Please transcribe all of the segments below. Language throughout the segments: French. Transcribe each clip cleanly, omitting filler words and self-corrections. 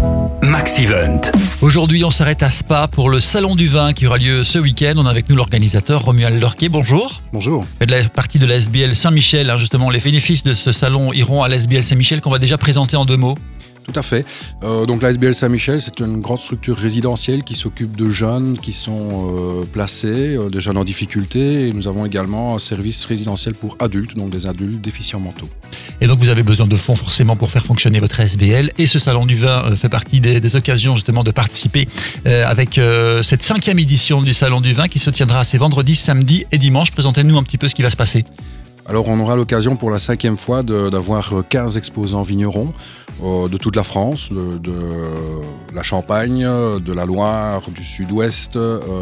Maxivent. Aujourd'hui, on s'arrête à Spa pour le Salon du Vin qui aura lieu ce week-end. On a avec nous l'organisateur Romuald Lorquet. Bonjour. Bonjour. Vous faites la partie de la SBL Saint-Michel. Justement, les bénéfices de ce salon iront à la SBL Saint-Michel qu'on va déjà présenter en 2 mots. Tout à fait. Donc la SBL Saint-Michel, c'est une grande structure résidentielle qui s'occupe de jeunes qui sont placés, des jeunes en difficulté. Et nous avons également un service résidentiel pour adultes, donc des adultes déficients mentaux. Et donc vous avez besoin de fonds forcément pour faire fonctionner votre SBL. Et ce Salon du Vin fait partie des occasions justement de participer avec cette 5e édition du Salon du Vin qui se tiendra ces vendredis, samedis et dimanches. Présentez-nous un petit peu ce qui va se passer. Alors on aura l'occasion pour la 5e fois d'avoir 15 exposants vignerons de toute la France, de la Champagne, de la Loire, du Sud-Ouest,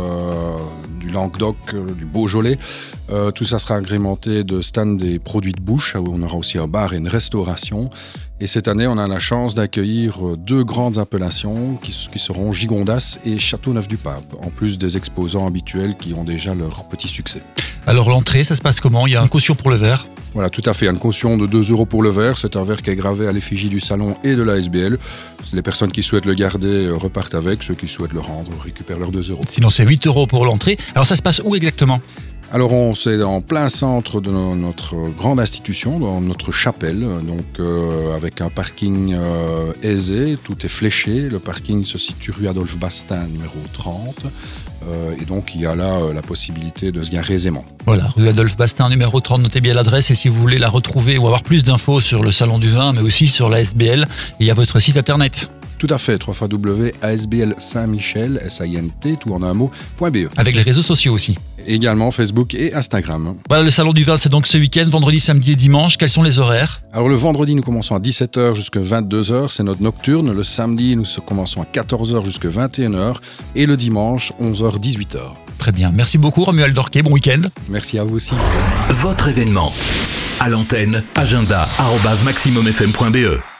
du Languedoc, du Beaujolais. Tout ça sera agrémenté de stands des produits de bouche, où on aura aussi un bar et une restauration. Et cette année, on a la chance d'accueillir 2 grandes appellations qui seront Gigondas et Châteauneuf-du-Pape, en plus des exposants habituels qui ont déjà leur petit succès. Alors l'entrée, ça se passe comment ? Il y a une caution pour le verre ? Voilà, tout à fait. Il y a une caution de 2 € pour le verre. C'est un verre qui est gravé à l'effigie du salon et de la SBL. Les personnes qui souhaitent le garder repartent avec. Ceux qui souhaitent le rendre récupèrent leurs 2 €. Sinon, c'est 8 € pour l'entrée. Alors ça se passe où exactement ? Alors c'est en plein centre de notre grande institution, dans notre chapelle, donc avec un parking aisé, tout est fléché. Le parking se situe rue Adolphe Bastin, numéro 30. Et donc il y a là la possibilité de se garer aisément. Voilà, rue Adolphe Bastin, numéro 30, notez bien l'adresse. Et si vous voulez la retrouver ou avoir plus d'infos sur le Salon du Vin, mais aussi sur la SBL, il y a votre site internet. Tout à fait, www.asbl-saint-michel, S-A-I-N-T, tout en un mot.be. Avec les réseaux sociaux aussi. Également Facebook et Instagram. Voilà, le Salon du Vin, c'est donc ce week-end, vendredi, samedi et dimanche. Quels sont les horaires ? Alors le vendredi, nous commençons à 17h jusqu'à 22h, c'est notre nocturne. Le samedi, nous commençons à 14h jusqu'à 21h. Et le dimanche, 11h, 18h. Très bien, merci beaucoup Romuald Lorquet, bon week-end. Merci à vous aussi. Votre événement. À l'antenne, agenda@maximumfm.be.